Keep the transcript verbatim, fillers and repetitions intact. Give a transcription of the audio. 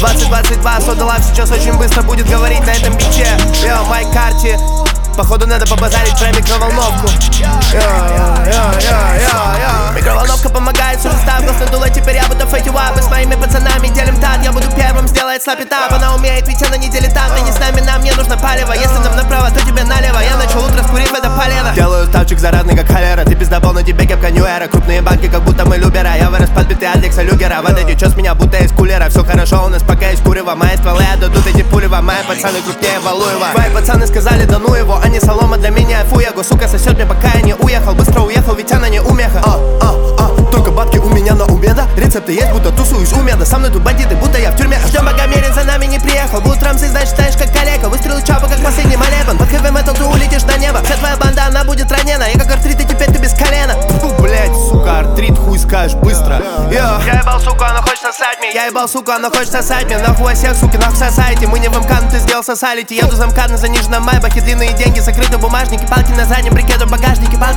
двадцать двадцать два, Soda Life сейчас очень быстро будет говорить на этом биче. Йо, Майк Карти, походу надо побазарить про микроволновку. Йо, йо, йо, йо, йо. Микроволновка помогает, уже став на дуло, теперь я буду фейк ап. Мы с моими пацанами делим тат, я буду первым сделать слапитап. Она умеет, ведь она не дилетант, и не с нами, нам не нужно палево. Если нам направо, то тебе налево, я начал утро скурив, это полено. Делаю ставчик заразный, как холера, ты пиздобол, на тебе кепка Ньюэра. Крупные банки, как будто мы любера, я вырос подбитый от Лекса Люгера. Вода течет с меня, будто из кулера, все хорошо у нас пока из курева. Мои стволы отдадут эти пулева, мои пацаны крупнее Валуева. Твои пацаны сказали, да ну его, они солома для меня, фуего. Сука сосет мне, пока я не уехал, быстро уехал, ведь она не умеха. А, а, а, только бабки у меня на уме, да? Рецепты есть, будто тусуюсь у меня, да со мной тут бандиты, будто я в тюрьме. Ждем, пока Мерин за нами не приехал. Будут рамсы, значит, знаешь, как коллега. Выстрел чапа, как последний молебен. Под хэви метал ты улетишь на небо. Вся твоя банда, она будет ранена. Я как артрит, и теперь ты без колена. Фу, блять, сука, артрит, хуй скажешь быстро. Йо. Я ебал, сука, она хочет сосать мне. Я ебал, сука, она хочет сосать мне. Нахуй всех, суки, нахуй сосайте. Мы не в МК, но ты сделал сосалити. Еду замкат на заниженном майбахе. Длинные деньги, закрыты бумажники. Палки на заднем брикете в багажнике.